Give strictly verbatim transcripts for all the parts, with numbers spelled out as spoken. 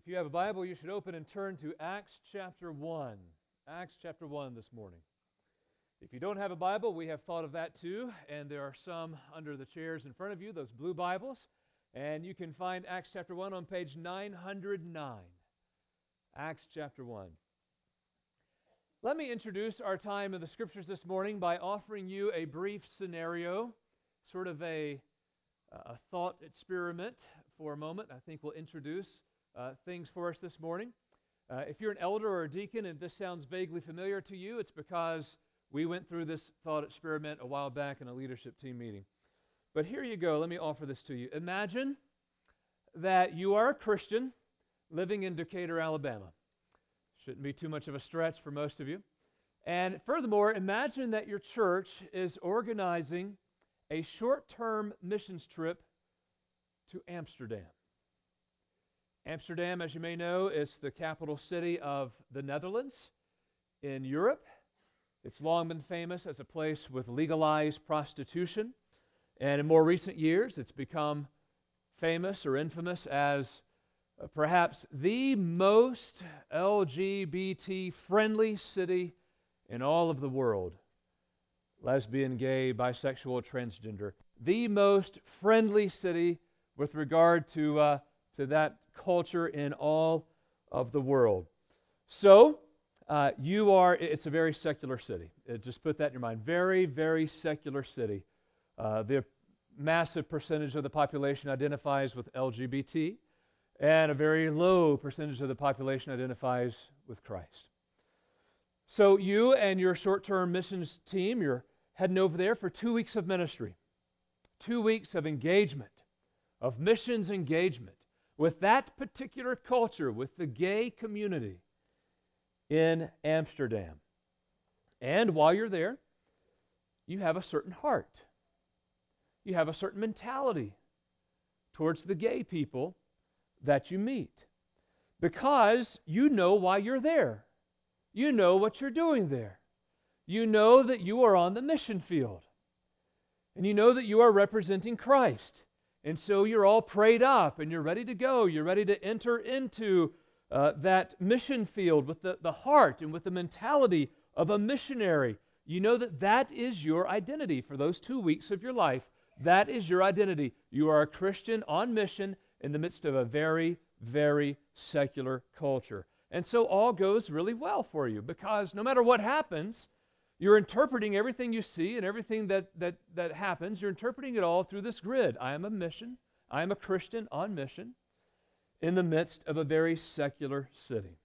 If you have a Bible, you should open and turn to Acts chapter one. Acts chapter one this morning. If you don't have a Bible, we have thought of that too, and there are some under the chairs in front of you, those blue Bibles, and you can find Acts chapter one on page nine hundred nine. Acts chapter one. Let me introduce our time in the Scriptures this morning by offering you a brief scenario, sort of a, a thought experiment for a moment. I think we'll introduce uh, things for us this morning. Uh, if you're an elder or a deacon and this sounds vaguely familiar to you, it's because we went through this thought experiment a while back in a leadership team meeting. But here you go. Let me offer this to you. Imagine that you are a Christian living in Decatur, Alabama. Shouldn't be too much of a stretch for most of you. And furthermore, imagine that your church is organizing a short-term missions trip to Amsterdam. Amsterdam, as you may know, is the capital city of the Netherlands in Europe. It's long been famous as a place with legalized prostitution. And in more recent years, it's become famous or infamous as uh, perhaps the most L G B T-friendly city in all of the world. Lesbian, gay, bisexual, transgender. The most friendly city with regard to, uh, to that culture in all of the world. So, uh, you are, it's a very secular city. Uh, just put that in your mind. Very, very secular city. Uh, the massive percentage of the population identifies with L G B T, and a very low percentage of the population identifies with Christ. So you and your short-term missions team, you're heading over there for two weeks of ministry, two weeks of engagement, of missions engagement with that particular culture, with the gay community in Amsterdam. And while you're there, you have a certain heart. You have a certain mentality towards the gay people that you meet, because you know why you're there. You know what you're doing there. You know that you are on the mission field. And you know that you are representing Christ. And so you're all prayed up and you're ready to go. You're ready to enter into uh, that mission field with the, the heart and with the mentality of a missionary. You know that that is your identity for those two weeks of your life. That is your identity. You are a Christian on mission in the midst of a very, very secular culture. And so all goes really well for you, because no matter what happens, you're interpreting everything you see and everything that, that, that happens, you're interpreting it all through this grid. I am a mission. I am a Christian on mission in the midst of a very secular city.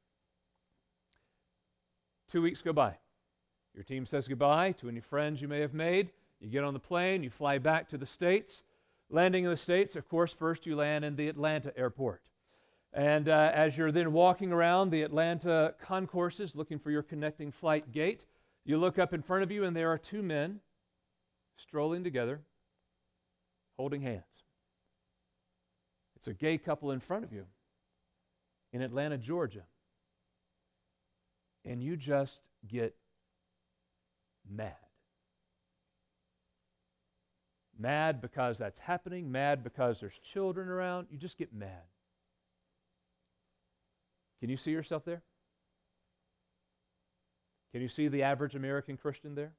Two weeks go by. Your team says goodbye to any friends you may have made. You get on the plane, you fly back to the States. Landing in the States, of course, first you land in the Atlanta airport. And uh, as you're then walking around the Atlanta concourses looking for your connecting flight gate, you look up in front of you and there are two men strolling together, holding hands. It's a gay couple in front of you in Atlanta, Georgia. And you just get mad. Mad because that's happening, mad because there's children around. You just get mad. Can you see yourself there? Can you see the average American Christian there?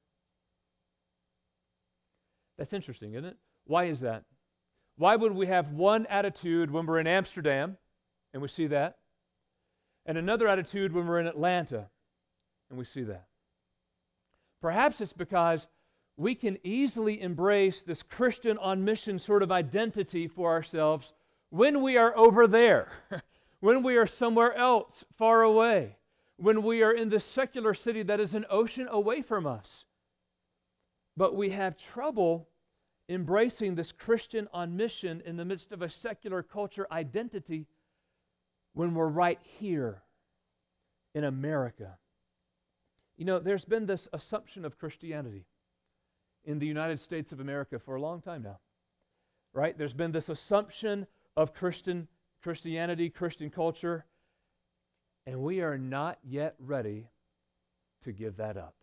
That's interesting, isn't it? Why is that? Why would we have one attitude when we're in Amsterdam, and we see that, and another attitude when we're in Atlanta, and we see that? Perhaps it's because we can easily embrace this Christian on mission sort of identity for ourselves when we are over there, when we are somewhere else far away, when we are in this secular city that is an ocean away from us. But we have trouble embracing this Christian on mission in the midst of a secular culture identity when we're right here in America. You know, there's been this assumption of Christianity in the United States of America for a long time now, right? There's been this assumption of Christian Christianity, Christian culture, and we are not yet ready to give that up.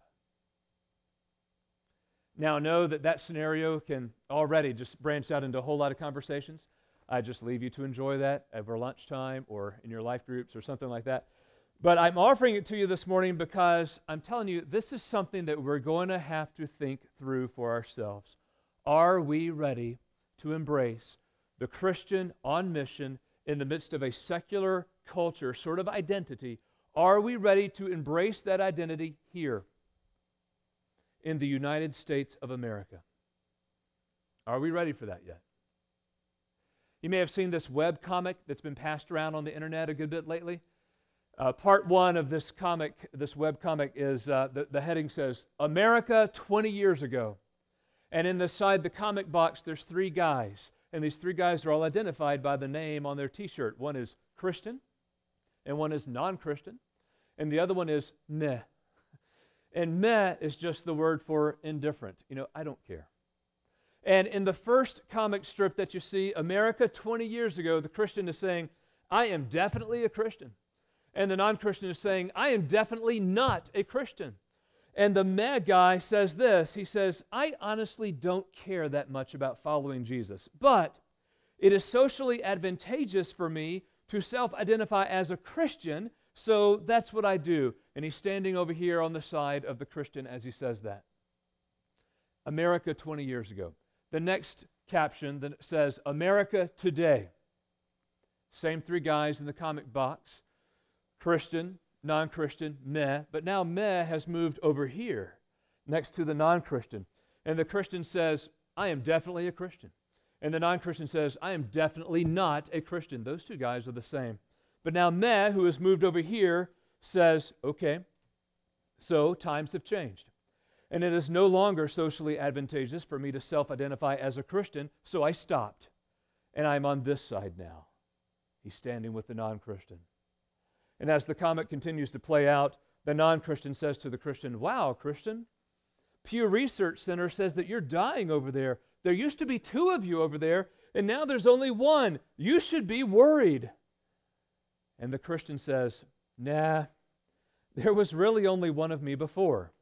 Now, know that that scenario can already just branch out into a whole lot of conversations. I just leave you to enjoy that over lunchtime or in your life groups or something like that. But I'm offering it to you this morning because I'm telling you, this is something that we're going to have to think through for ourselves. Are we ready to embrace the Christian on mission in the midst of a secular culture sort of identity? Are we ready to embrace that identity here in the United States of America? Are we ready for that yet? You may have seen this web comic that's been passed around on the internet a good bit lately. Uh, part one of this comic, this web comic, is uh, the, the heading says, America twenty years ago. And in the side, the comic box, there's three guys. And these three guys are all identified by the name on their t-shirt. One is Christian, and one is non-Christian, and the other one is meh. And meh is just the word for indifferent. You know, I don't care. And in the first comic strip that you see, America twenty years ago, the Christian is saying, I am definitely a Christian. And the non-Christian is saying, I am definitely not a Christian. And the meh guy says this, he says, I honestly don't care that much about following Jesus, but it is socially advantageous for me to self-identify as a Christian, so that's what I do. And he's standing over here on the side of the Christian as he says that. America twenty years ago. The next caption that says, America today. Same three guys in the comic box. Christian, non-Christian, meh. But now meh has moved over here next to the non-Christian. And the Christian says, I am definitely a Christian. And the non-Christian says, I am definitely not a Christian. Those two guys are the same. But now meh, who has moved over here, says, okay, so times have changed. And it is no longer socially advantageous for me to self-identify as a Christian, so I stopped. And I'm on this side now. He's standing with the non-Christian. And as the comic continues to play out, the non-Christian says to the Christian, wow, Christian, Pew Research Center says that you're dying over there. There used to be two of you over there, and now there's only one. You should be worried. And the Christian says, nah, there was really only one of me before.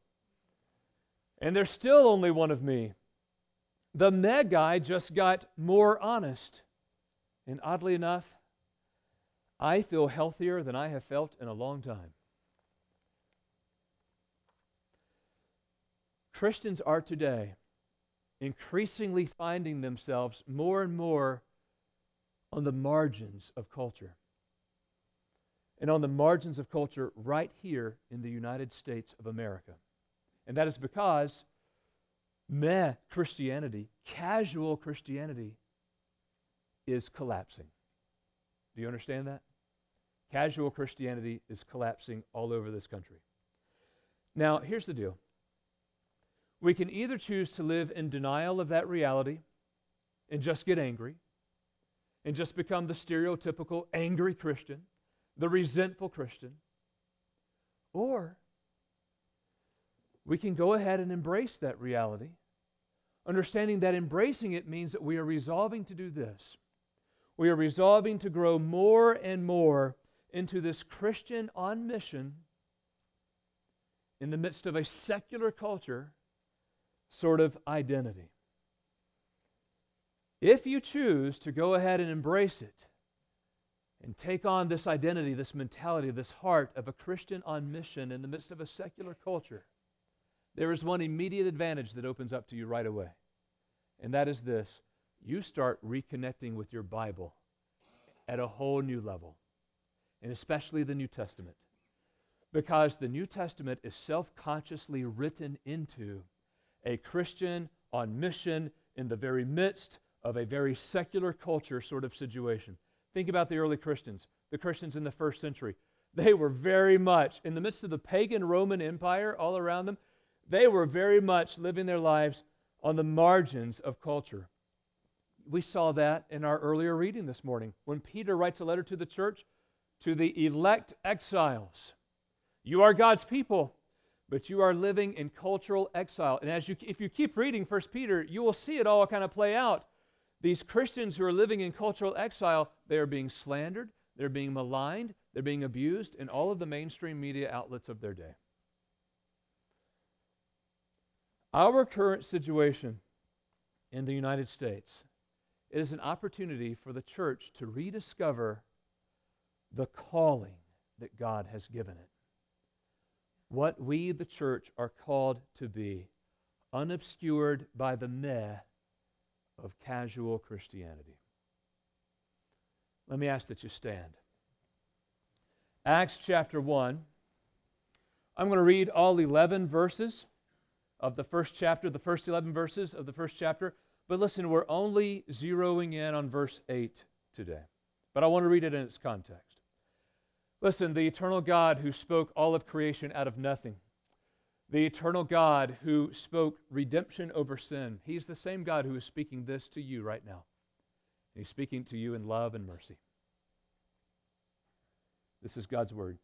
And there's still only one of me. The meh guy just got more honest. And oddly enough, I feel healthier than I have felt in a long time. Christians are today increasingly finding themselves more and more on the margins of culture. And on the margins of culture right here in the United States of America. And that is because meh Christianity, casual Christianity, is collapsing. Do you understand that? Casual Christianity is collapsing all over this country. Now, here's the deal. We can either choose to live in denial of that reality and just get angry and just become the stereotypical angry Christian, the resentful Christian, or we can go ahead and embrace that reality, understanding that embracing it means that we are resolving to do this. We are resolving to grow more and more into this Christian on mission in the midst of a secular culture sort of identity. If you choose to go ahead and embrace it and take on this identity, this mentality, this heart of a Christian on mission in the midst of a secular culture, there is one immediate advantage that opens up to you right away. And that is this. You start reconnecting with your Bible at a whole new level. And especially the New Testament. Because the New Testament is self-consciously written into a Christian on mission in the very midst of a very secular culture sort of situation. Think about the early Christians, the Christians in the first century. They were very much, in the midst of the pagan Roman Empire all around them, they were very much living their lives on the margins of culture. We saw that in our earlier reading this morning when Peter writes a letter to the church, to the elect exiles. You are God's people, but you are living in cultural exile. And as you, if you keep reading First Peter, you will see it all kind of play out. These Christians who are living in cultural exile, they are being slandered, they're being maligned, they're being abused in all of the mainstream media outlets of their day. Our current situation in the United States It is an opportunity for the church to rediscover the calling that God has given it. What we, the church, are called to be, unobscured by the meh of casual Christianity. Let me ask that you stand. Acts chapter one. I'm going to read all eleven verses of the first chapter, the first eleven verses of the first chapter. But listen, we're only zeroing in on verse eight today. But I want to read it in its context. Listen, the eternal God who spoke all of creation out of nothing, the eternal God who spoke redemption over sin, He's the same God who is speaking this to you right now. He's speaking to you in love and mercy. This is God's Word.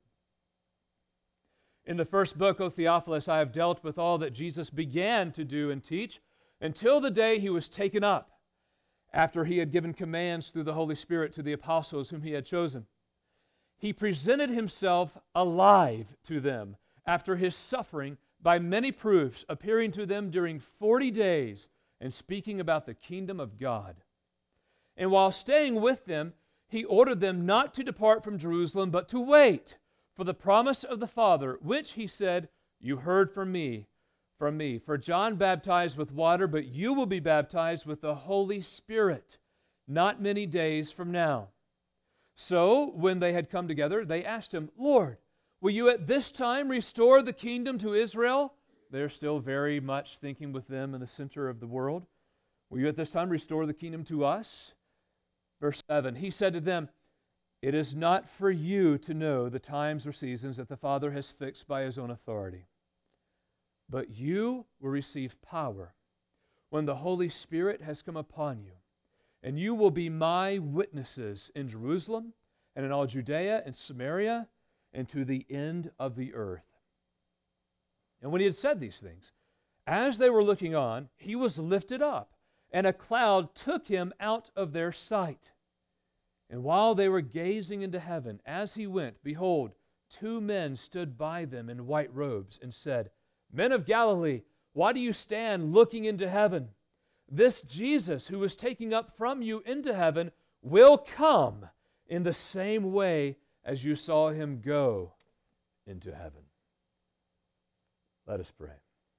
In the first book, O Theophilus, I have dealt with all that Jesus began to do and teach until the day He was taken up, after He had given commands through the Holy Spirit to the apostles whom He had chosen. He presented Himself alive to them after His suffering by many proofs, appearing to them during forty days and speaking about the kingdom of God. And while staying with them, He ordered them not to depart from Jerusalem, but to wait for the promise of the Father, which He said, "You heard from me, from me. For John baptized with water, but you will be baptized with the Holy Spirit not many days from now." So, when they had come together, they asked Him, "Lord, will you at this time restore the kingdom to Israel?" They're still very much thinking with them in the center of the world. "Will you at this time restore the kingdom to us?" Verse seven, He said to them, "It is not for you to know the times or seasons that the Father has fixed by His own authority. But you will receive power when the Holy Spirit has come upon you, and you will be my witnesses in Jerusalem and in all Judea and Samaria and to the end of the earth." And when He had said these things, as they were looking on, He was lifted up, and a cloud took Him out of their sight. And while they were gazing into heaven, as He went, behold, two men stood by them in white robes and said, "Men of Galilee, why do you stand looking into heaven? This Jesus who was taken up from you into heaven will come in the same way as you saw Him go into heaven." Let us pray.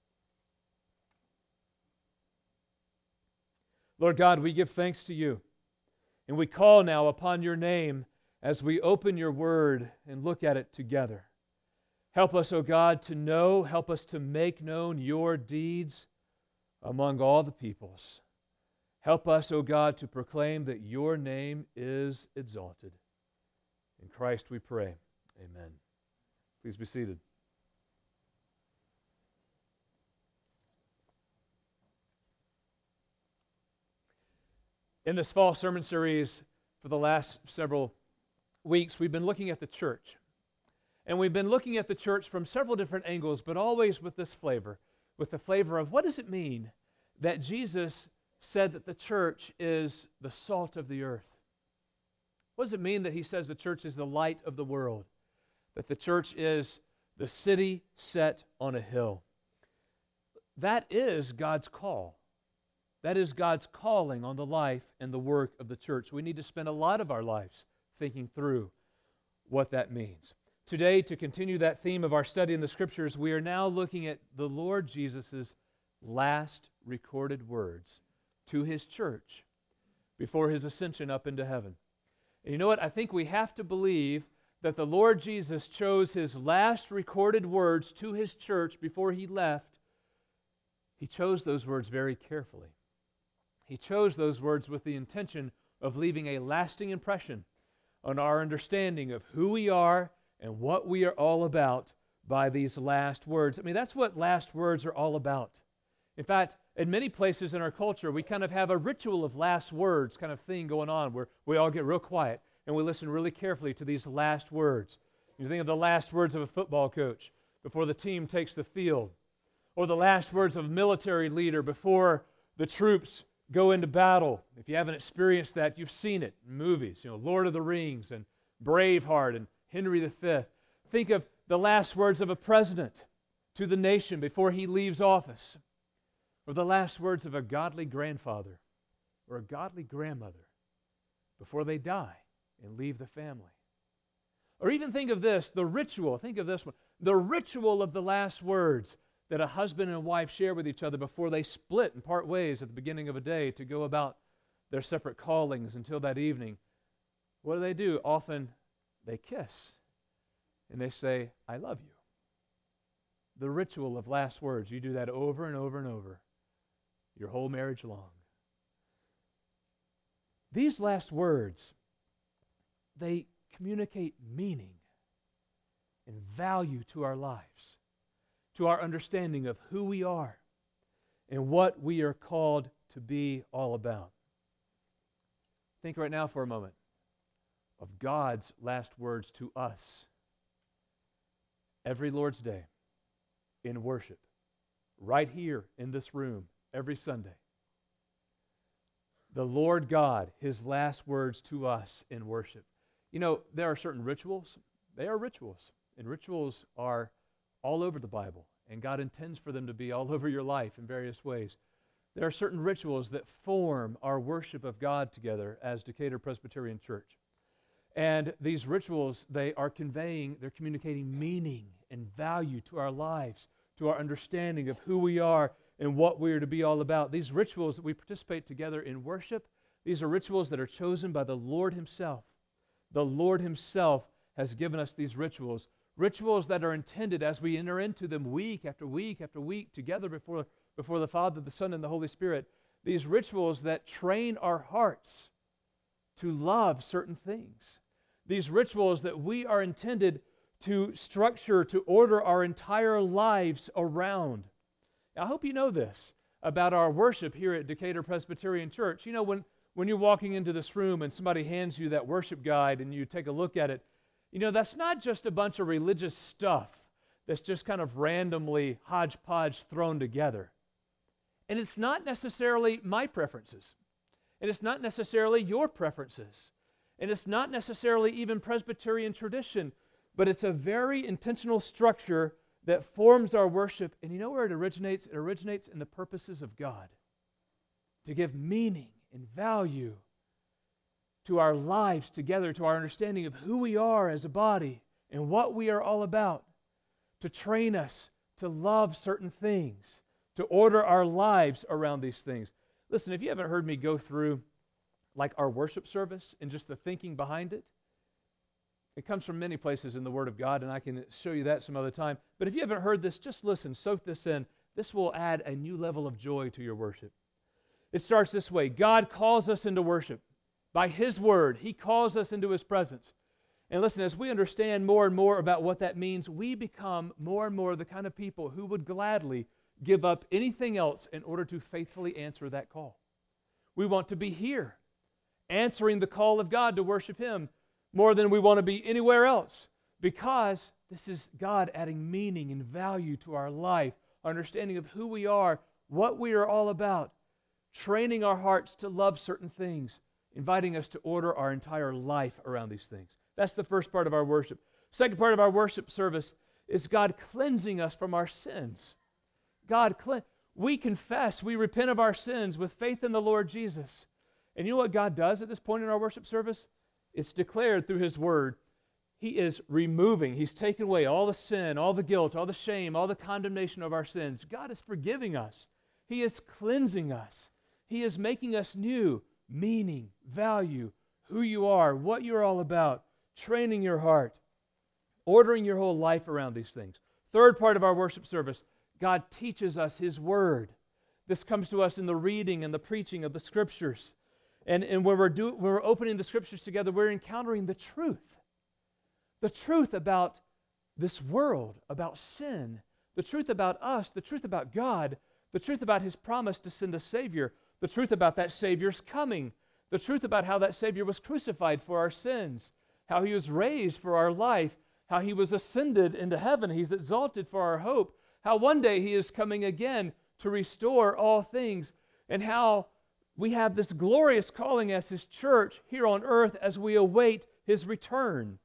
Lord God, we give thanks to You, and we call now upon Your name as we open Your Word and look at it together. Help us, O God, to know, help us to make known Your deeds among all the peoples. Help us, O God, to proclaim that Your name is exalted. In Christ we pray. Amen. Please be seated. In this fall sermon series for the last several weeks, we've been looking at the church. And we've been looking at the church from several different angles, but always with this flavor, with the flavor of what does it mean that Jesus said that the church is the salt of the earth? What does it mean that He says the church is the light of the world? That the church is the city set on a hill? That is God's call. That is God's calling on the life and the work of the church. We need to spend a lot of our lives thinking through what that means. Today, to continue that theme of our study in the Scriptures, we are now looking at the Lord Jesus' last recorded words to His church before His ascension up into heaven. And you know what? I think we have to believe that the Lord Jesus chose His last recorded words to His church before He left. He chose those words very carefully. He chose those words with the intention of leaving a lasting impression on our understanding of who we are and what we are all about by these last words. I mean, that's what last words are all about. In fact, in many places in our culture, we kind of have a ritual of last words kind of thing going on where we all get real quiet and we listen really carefully to these last words. You think of the last words of a football coach before the team takes the field, or the last words of a military leader before the troops go into battle. If you haven't experienced that, you've seen it in movies, you know, Lord of the Rings and Braveheart and Henry the Fifth. Think of the last words of a president to the nation before he leaves office, or the last words of a godly grandfather or a godly grandmother before they die and leave the family. Or even think of this, the ritual, think of this one, the ritual of the last words that a husband and wife share with each other before they split and part ways at the beginning of a day to go about their separate callings until that evening. What do they do? Often they kiss and they say, I love you. The ritual of last words, you do that over and over and over, your whole marriage long. These last words, they communicate meaning and value to our lives, to our understanding of who we are and what we are called to be all about. Think right now for a moment of God's last words to us every Lord's Day in worship, right here in this room every Sunday. The Lord God, His last words to us in worship. You know, there are certain rituals. They are rituals. And rituals are all over the Bible. And God intends for them to be all over your life in various ways. There are certain rituals that form our worship of God together as Decatur Presbyterian Church. And these rituals, they are conveying, they're communicating meaning and value to our lives, to our understanding of who we are and what we are to be all about. These rituals that we participate together in worship, these are rituals that are chosen by the Lord Himself. The Lord Himself has given us these rituals, rituals that are intended as we enter into them week after week after week together before, before the Father, the Son, and the Holy Spirit. These rituals that train our hearts to love certain things. These rituals that we are intended to structure, to order our entire lives around. I hope you know this about our worship here at Decatur Presbyterian Church. You know, when, when you're walking into this room and somebody hands you that worship guide and you take a look at it, you know, that's not just a bunch of religious stuff that's just kind of randomly hodgepodge thrown together. And it's not necessarily my preferences. And it's not necessarily your preferences. And it's not necessarily even Presbyterian tradition. But it's a very intentional structure that forms our worship. And you know where it originates? It originates in the purposes of God. To give meaning and value to our lives together, to our understanding of who we are as a body and what we are all about. To train us to love certain things. To order our lives around these things. Listen, if you haven't heard me go through like our worship service and just the thinking behind it, it comes from many places in the Word of God, and I can show you that some other time. But if you haven't heard this, just listen, soak this in. This will add a new level of joy to your worship. It starts this way. God calls us into worship. By His Word, He calls us into His presence. And listen, as we understand more and more about what that means, we become more and more the kind of people who would gladly give up anything else in order to faithfully answer that call. We want to be here, answering the call of God to worship Him more than we want to be anywhere else, because this is God adding meaning and value to our life, our understanding of who we are, what we are all about, training our hearts to love certain things, inviting us to order our entire life around these things. That's the first part of our worship. Second part of our worship service is God cleansing us from our sins. God, we confess, we repent of our sins with faith in the Lord Jesus. And you know what God does at this point in our worship service? It's declared through His Word. He is removing, He's taken away all the sin, all the guilt, all the shame, all the condemnation of our sins. God is forgiving us. He is cleansing us. He is making us new, meaning, value, who you are, what you're all about, training your heart, ordering your whole life around these things. Third part of our worship service, God teaches us His Word. This comes to us in the reading and the preaching of the Scriptures. And, and when, we're do, when we're opening the Scriptures together, we're encountering the truth. The truth about this world, about sin, the truth about us, the truth about God, the truth about His promise to send a Savior, the truth about that Savior's coming, the truth about how that Savior was crucified for our sins, how He was raised for our life, how He was ascended into heaven, He's exalted for our hope, how one day He is coming again to restore all things, and how we have this glorious calling as His church here on earth as we await His return.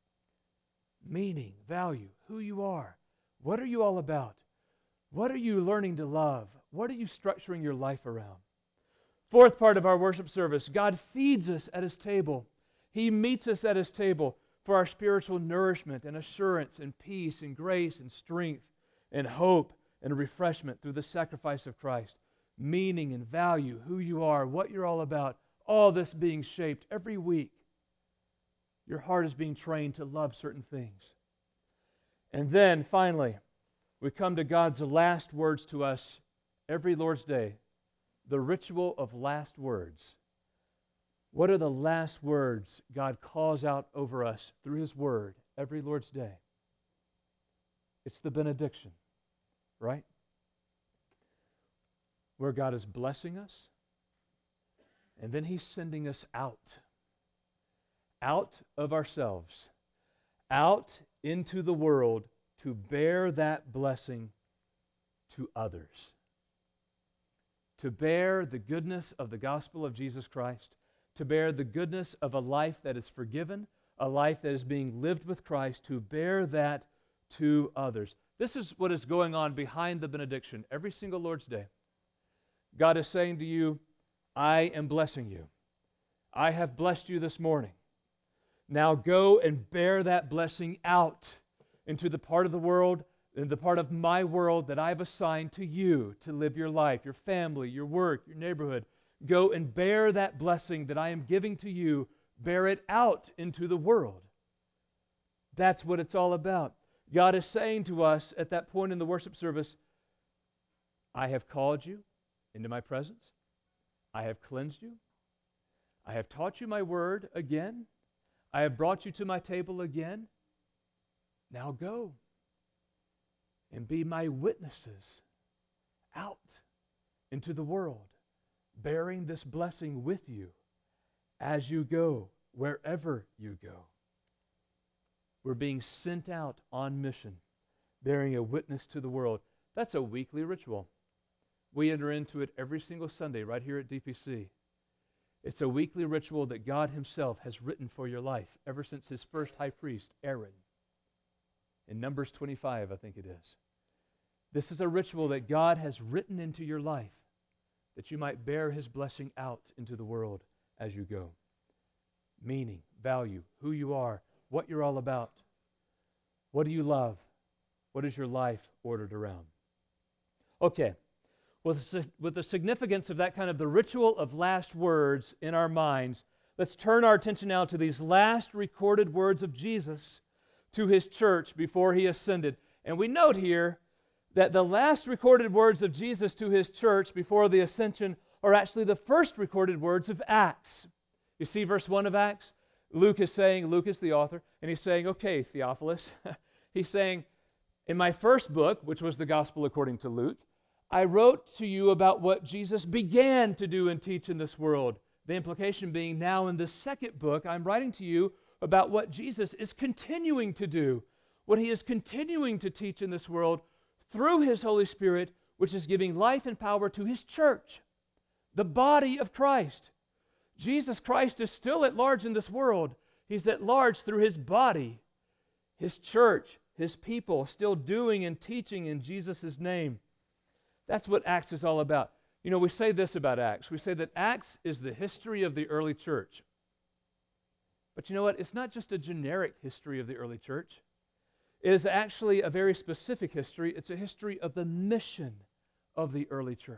Meaning, value, who you are. What are you all about? What are you learning to love? What are you structuring your life around? Fourth part of our worship service, God feeds us at His table. He meets us at His table for our spiritual nourishment and assurance and peace and grace and strength and hope and refreshment through the sacrifice of Christ. Meaning and value, who you are, what you're all about, all this being shaped every week. Your heart is being trained to love certain things. And then, finally, we come to God's last words to us every Lord's Day, the ritual of last words. What are the last words God calls out over us through His Word every Lord's Day? It's the benediction, right? Where God is blessing us, and then He's sending us out. Out of ourselves, out into the world to bear that blessing to others. To bear the goodness of the gospel of Jesus Christ, to bear the goodness of a life that is forgiven, a life that is being lived with Christ, to bear that to others. This is what is going on behind the benediction every single Lord's Day. God is saying to you, I am blessing you. I have blessed you this morning. Now go and bear that blessing out into the part of the world, in the part of my world that I've assigned to you to live your life, your family, your work, your neighborhood. Go and bear that blessing that I am giving to you. Bear it out into the world. That's what it's all about. God is saying to us at that point in the worship service, I have called you into my presence. I have cleansed you. I have taught you my word again. I have brought you to my table again. Now go and be my witnesses out into the world, bearing this blessing with you as you go, wherever you go. We're being sent out on mission, bearing a witness to the world. That's a weekly ritual. We enter into it every single Sunday right here at D P C. It's a weekly ritual that God Himself has written for your life ever since His first high priest, Aaron. In Numbers twenty-five, I think it is. This is a ritual that God has written into your life that you might bear His blessing out into the world as you go. Meaning, value, who you are, what you're all about. What do you love? What is your life ordered around? Okay. With the, with the significance of that kind of the ritual of last words in our minds, let's turn our attention now to these last recorded words of Jesus to His church before He ascended. And we note here that the last recorded words of Jesus to His church before the ascension are actually the first recorded words of Acts. You see verse one of Acts? Luke is saying, Luke is the author, and he's saying, okay, Theophilus, he's saying, in my first book, which was the Gospel according to Luke, I wrote to you about what Jesus began to do and teach in this world. The implication being now in this second book, I'm writing to you about what Jesus is continuing to do, what He is continuing to teach in this world through His Holy Spirit, which is giving life and power to His church, the body of Christ. Jesus Christ is still at large in this world. He's at large through His body, His church, His people, still doing and teaching in Jesus' name. That's what Acts is all about. You know, we say this about Acts. We say that Acts is the history of the early church. But you know what? It's not just a generic history of the early church. It is actually a very specific history. It's a history of the mission of the early church.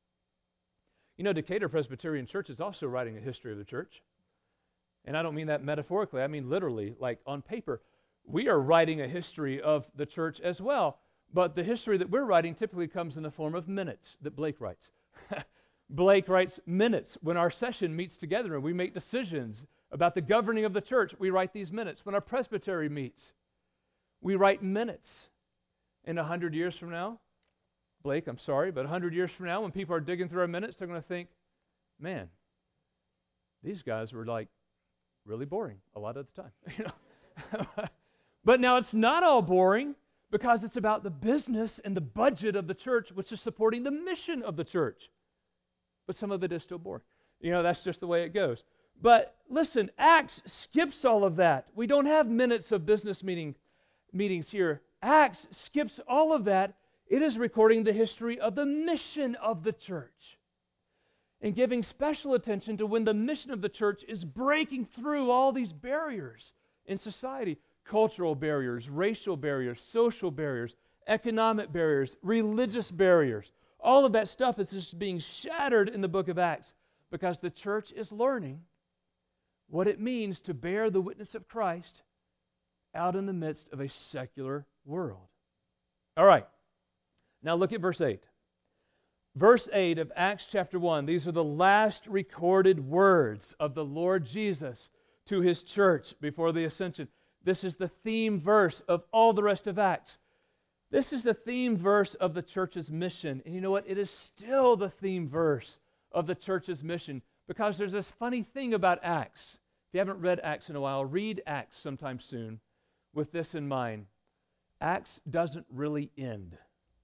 You know, Decatur Presbyterian Church is also writing a history of the church. And I don't mean that metaphorically. I mean literally, like on paper. We are writing a history of the church as well. But the history that we're writing typically comes in the form of minutes that Blake writes. Blake writes minutes. When our session meets together and we make decisions about the governing of the church, we write these minutes. When our presbytery meets, we write minutes. In a hundred years from now, Blake, I'm sorry, but a hundred years from now, when people are digging through our minutes, they're going to think, man, these guys were like really boring a lot of the time. You know? But now it's not all boring, because it's about the business and the budget of the church, which is supporting the mission of the church. But some of it is still boring. You know, that's just the way it goes. But listen, Acts skips all of that. We don't have minutes of business meeting meetings here. Acts skips all of that. It is recording the history of the mission of the church. and giving special attention to when the mission of the church is breaking through all these barriers in society, cultural barriers, racial barriers, social barriers, economic barriers, religious barriers. All of that stuff is just being shattered in the book of Acts because the church is learning what it means to bear the witness of Christ out in the midst of a secular world. All right, now look at verse eight. Verse eight of Acts chapter one, these are the last recorded words of the Lord Jesus to His church before the ascension. This is the theme verse of all the rest of Acts. This is the theme verse of the church's mission. And you know what? It is still the theme verse of the church's mission because there's this funny thing about Acts. If you haven't read Acts in a while, read Acts sometime soon with this in mind. Acts doesn't really end.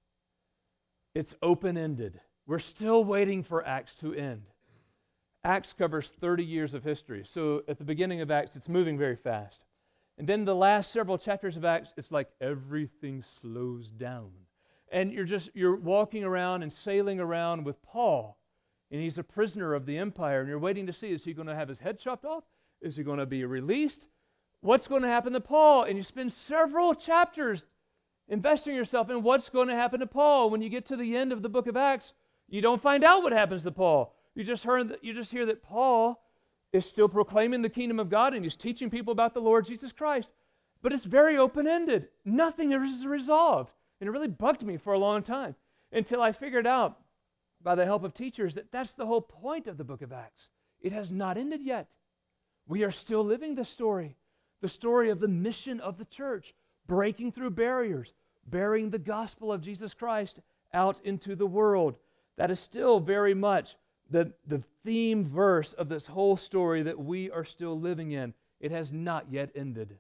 It's open-ended. We're still waiting for Acts to end. Acts covers thirty years of history. So at the beginning of Acts, it's moving very fast. And then the last several chapters of Acts, it's like everything slows down. And you're just, you're walking around and sailing around with Paul. And he's a prisoner of the empire. And you're waiting to see, is he going to have his head chopped off? Is he going to be released? What's going to happen to Paul? And you spend several chapters investing yourself in what's going to happen to Paul. When you get to the end of the book of Acts, you don't find out what happens to Paul. You just heard that, you just hear that Paul is still proclaiming the kingdom of God and he's teaching people about the Lord Jesus Christ. But it's very open-ended. Nothing is resolved. And it really bugged me for a long time until I figured out by the help of teachers that that's the whole point of the book of Acts. It has not ended yet. We are still living the story, the story of the mission of the church, breaking through barriers, bearing the gospel of Jesus Christ out into the world. That is still very much the, the theme verse of this whole story that we are still living in. It has not yet ended.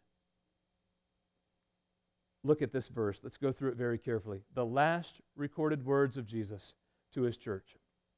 Look at this verse. Let's go through it very carefully. The last recorded words of Jesus to His church.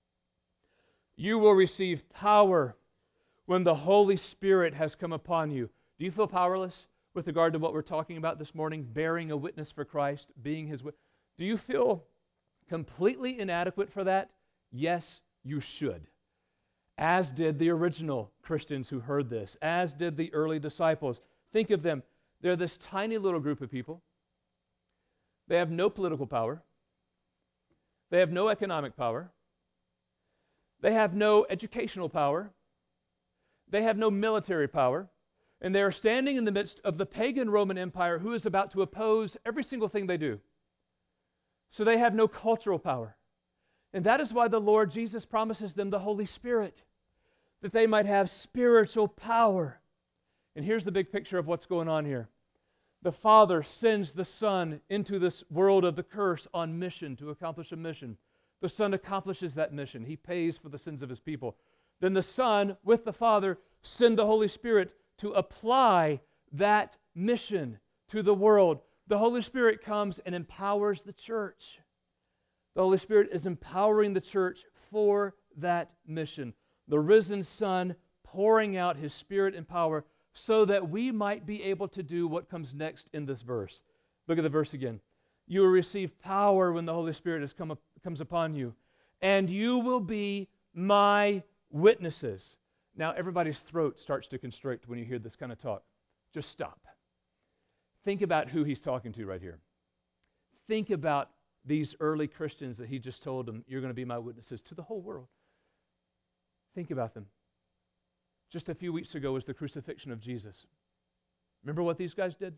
You will receive power when the Holy Spirit has come upon you. Do you feel powerless with regard to what we're talking about this morning, bearing a witness for Christ, being His witness? Do you feel completely inadequate for that? Yes, you should. As did the original Christians who heard this, as did the early disciples. Think of them. They're this tiny little group of people. They have no political power. They have no economic power. They have no educational power. They have no military power. And they are standing in the midst of the pagan Roman Empire who is about to oppose every single thing they do. So they have no cultural power. And that is why the Lord Jesus promises them the Holy Spirit, that they might have spiritual power. And here's the big picture of what's going on here. The Father sends the Son into this world of the curse on mission to accomplish a mission. The Son accomplishes that mission. He pays for the sins of His people. Then the Son, with the Father, send the Holy Spirit to apply that mission to the world. The Holy Spirit comes and empowers the church. The Holy Spirit is empowering the church for that mission. The risen Son pouring out His Spirit and power so that we might be able to do what comes next in this verse. Look at the verse again. You will receive power when the Holy Spirit has come up, comes upon you, and you will be my witnesses. Now, everybody's throat starts to constrict when you hear this kind of talk. Just stop. Think about who He's talking to right here. Think about these early Christians that He just told them, you're going to be my witnesses to the whole world. Think about them. Just a few weeks ago was the crucifixion of Jesus. Remember what these guys did?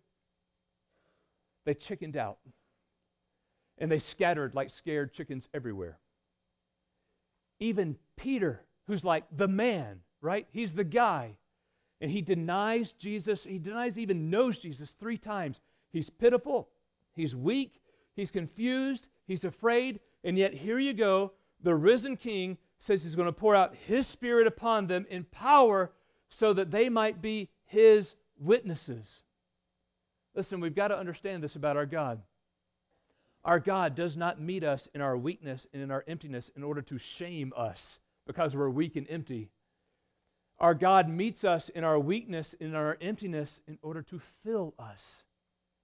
They chickened out. And they scattered like scared chickens everywhere. Even Peter, who's like the man, right? He's the guy. And he denies Jesus. He denies even knows Jesus three times. He's pitiful. He's weak. He's confused. He's afraid. And yet here you go. The risen King says He's going to pour out His Spirit upon them in power so that they might be His witnesses. Listen, we've got to understand this about our God. Our God does not meet us in our weakness and in our emptiness in order to shame us because we're weak and empty. Our God meets us in our weakness and in our emptiness in order to fill us.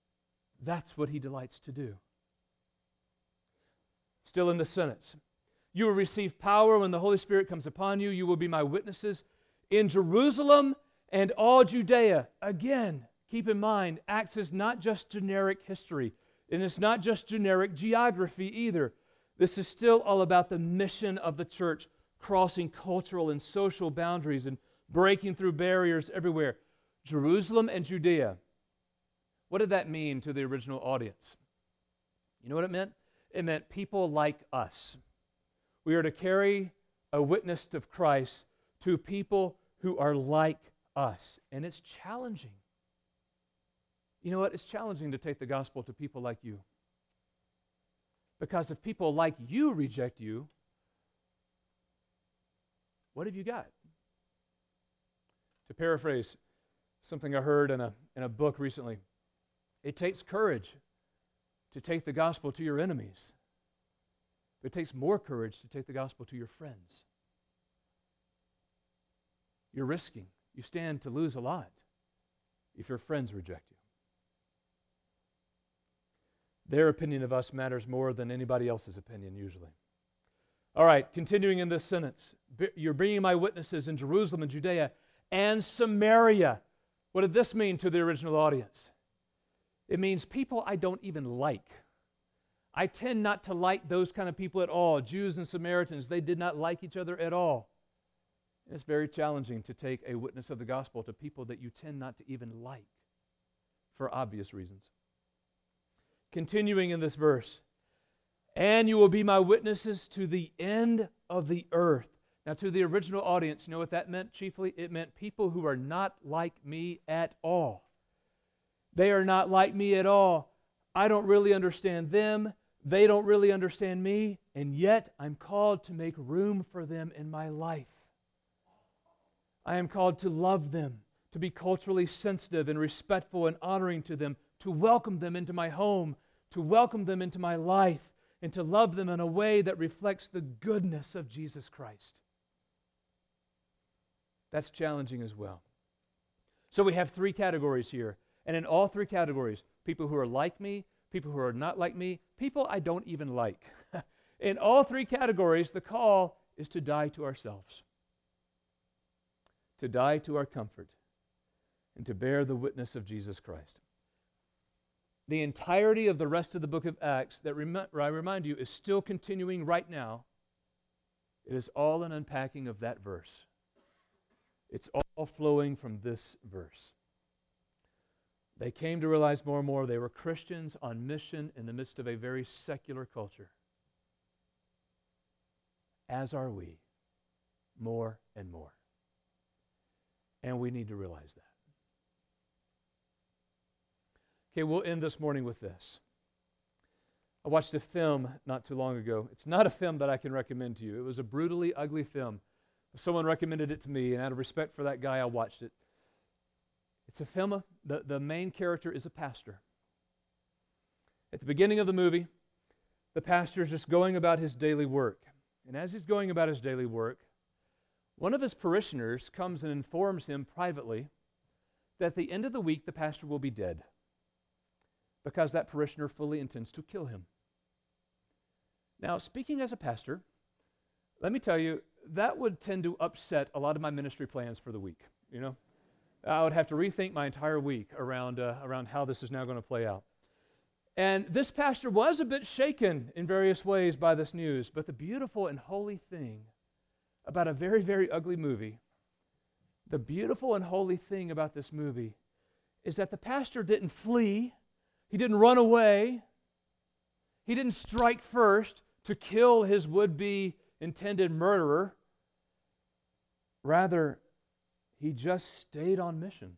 That's what He delights to do. Still in the sentence. You will receive power when the Holy Spirit comes upon you. You will be my witnesses in Jerusalem and all Judea. Again, keep in mind, Acts is not just generic history, and it's not just generic geography either. This is still all about the mission of the church, crossing cultural and social boundaries and breaking through barriers everywhere. Jerusalem and Judea. What did that mean to the original audience? You know what it meant? It meant people like us. We are to carry a witness of Christ to people who are like us. And it's challenging. You know what? It's challenging to take the gospel to people like you. Because if people like you reject you, what have you got? To paraphrase something I heard in a, in a book recently, it takes courage to take the gospel to your enemies. But it takes more courage to take the gospel to your friends. You're risking. You stand to lose a lot if your friends reject you. Their opinion of us matters more than anybody else's opinion, usually. All right, continuing in this sentence. You're bringing my witnesses in Jerusalem and Judea and Samaria. What did this mean to the original audience? It means people I don't even like. I tend not to like those kind of people at all. Jews and Samaritans, they did not like each other at all. It's very challenging to take a witness of the gospel to people that you tend not to even like for obvious reasons. Continuing in this verse, and you will be my witnesses to the end of the earth. Now, to the original audience, you know what that meant chiefly? It meant people who are not like me at all. They are not like me at all. I don't really understand them. They don't really understand me. And yet, I'm called to make room for them in my life. I am called to love them, to be culturally sensitive and respectful and honoring to them, to welcome them into my home, to welcome them into my life, and to love them in a way that reflects the goodness of Jesus Christ. That's challenging as well. So we have three categories here. And in all three categories, people who are like me, people who are not like me, people I don't even like. In all three categories, the call is to die to ourselves, to die to our comfort, and to bear the witness of Jesus Christ. The entirety of the rest of the book of Acts, that rem- I remind you, is still continuing right now. It is all an unpacking of that verse. It's all flowing from this verse. They came to realize more and more they were Christians on mission in the midst of a very secular culture. As are we, more and more. And we need to realize that. Okay, we'll end this morning with this. I watched a film not too long ago. It's not a film that I can recommend to you. It was a brutally ugly film. Someone recommended it to me, and out of respect for that guy, I watched it. It's a film, of, the, the main character is a pastor. At the beginning of the movie, the pastor is just going about his daily work. And as he's going about his daily work, one of his parishioners comes and informs him privately that at the end of the week, the pastor will be dead, because that parishioner fully intends to kill him. Now, speaking as a pastor, let me tell you, that would tend to upset a lot of my ministry plans for the week, you know? I would have to rethink my entire week around, uh, around how this is now going to play out. And this pastor was a bit shaken in various ways by this news, but the beautiful and holy thing about a very, very ugly movie, the beautiful and holy thing about this movie is that the pastor didn't flee. He didn't run away. He didn't strike first to kill his would-be intended murderer. Rather, he just stayed on mission.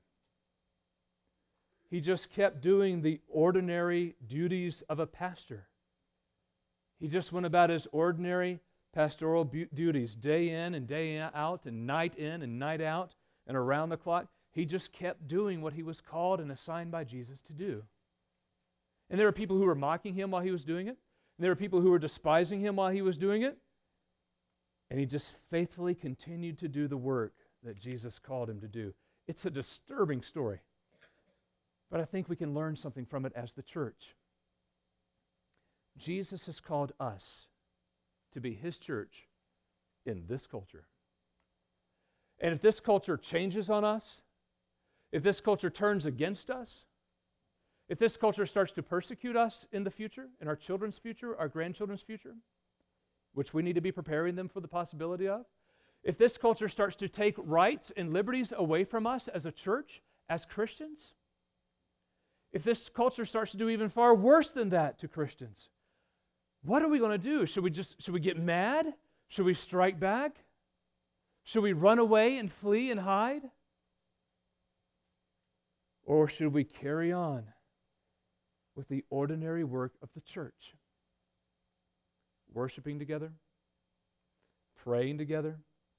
He just kept doing the ordinary duties of a pastor. He just went about his ordinary pastoral bu- duties, day in and day out, and night in and night out, and around the clock. He just kept doing what he was called and assigned by Jesus to do. And there were people who were mocking him while he was doing it. And there were people who were despising him while he was doing it. And he just faithfully continued to do the work that Jesus called him to do. It's a disturbing story. But I think we can learn something from it as the church. Jesus has called us to be His church in this culture. And if this culture changes on us, if this culture turns against us, if this culture starts to persecute us in the future, in our children's future, our grandchildren's future, which we need to be preparing them for the possibility of, if this culture starts to take rights and liberties away from us as a church, as Christians, if this culture starts to do even far worse than that to Christians, what are we going to do? Should we just, should we get mad? Should we strike back? Should we run away and flee and hide? Or should we carry on with the ordinary work of the church? Worshiping together, praying together,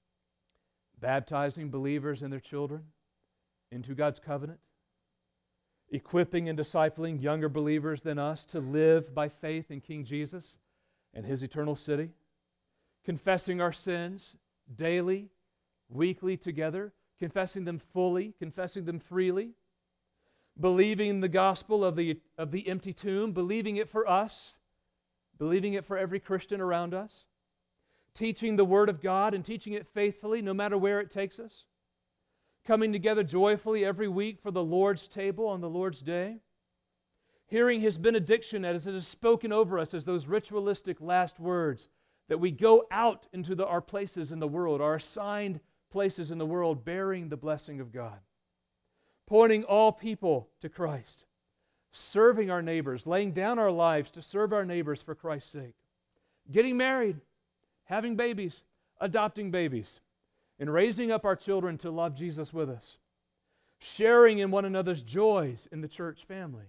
baptizing believers and their children into God's covenant, equipping and discipling younger believers than us to live by faith in King Jesus and His eternal city, confessing our sins daily, weekly together, confessing them fully, confessing them freely, believing the gospel of the, of the empty tomb, believing it for us, believing it for every Christian around us, teaching the Word of God and teaching it faithfully no matter where it takes us, coming together joyfully every week for the Lord's table on the Lord's day, hearing His benediction as it is spoken over us as those ritualistic last words, that we go out into the, our places in the world, our assigned places in the world, bearing the blessing of God, pointing all people to Christ, serving our neighbors, laying down our lives to serve our neighbors for Christ's sake, getting married, having babies, adopting babies, and raising up our children to love Jesus with us, sharing in one another's joys in the church family,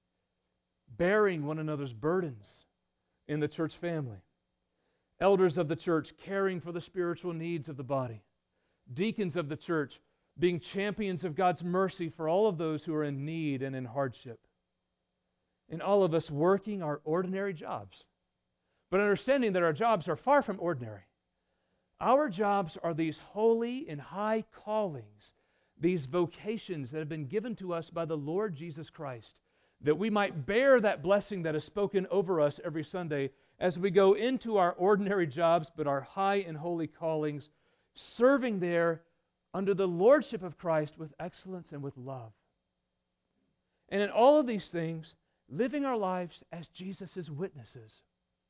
bearing one another's burdens in the church family, elders of the church caring for the spiritual needs of the body, deacons of the church being champions of God's mercy for all of those who are in need and in hardship, and all of us working our ordinary jobs, but understanding that our jobs are far from ordinary. Our jobs are these holy and high callings, these vocations that have been given to us by the Lord Jesus Christ, that we might bear that blessing that is spoken over us every Sunday as we go into our ordinary jobs, but our high and holy callings, serving there under the lordship of Christ with excellence and with love. And in all of these things, living our lives as Jesus' witnesses,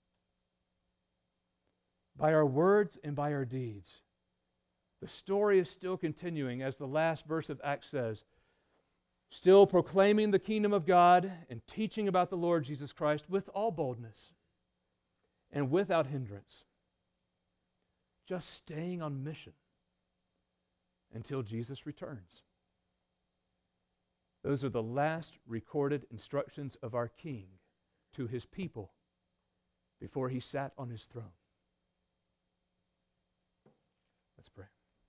by our words and by our deeds. The story is still continuing, as the last verse of Acts says, still proclaiming the kingdom of God and teaching about the Lord Jesus Christ with all boldness and without hindrance, just staying on mission until Jesus returns. Those are the last recorded instructions of our King to His people before He sat on His throne. Let's pray.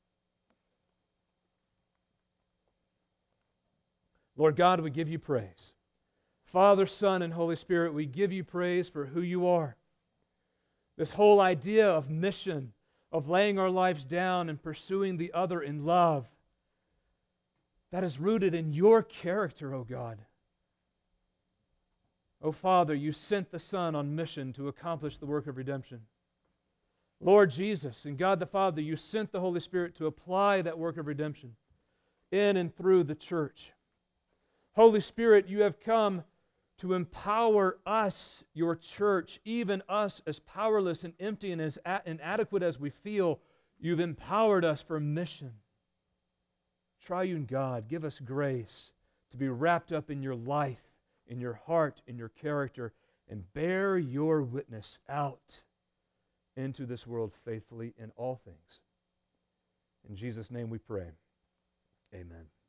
Lord God, we give You praise. Father, Son, and Holy Spirit, we give You praise for who You are. This whole idea of mission, of laying our lives down and pursuing the other in love, that is rooted in Your character, O God. O Father, You sent the Son on mission to accomplish the work of redemption. Lord Jesus and God the Father, You sent the Holy Spirit to apply that work of redemption in and through the church. Holy Spirit, You have come to empower us, Your church, even us as powerless and empty and as inadequate as we feel. You've empowered us for mission. Triune God, give us grace to be wrapped up in Your life, in Your heart, in Your character, and bear Your witness out into this world faithfully in all things. In Jesus' name we pray. Amen.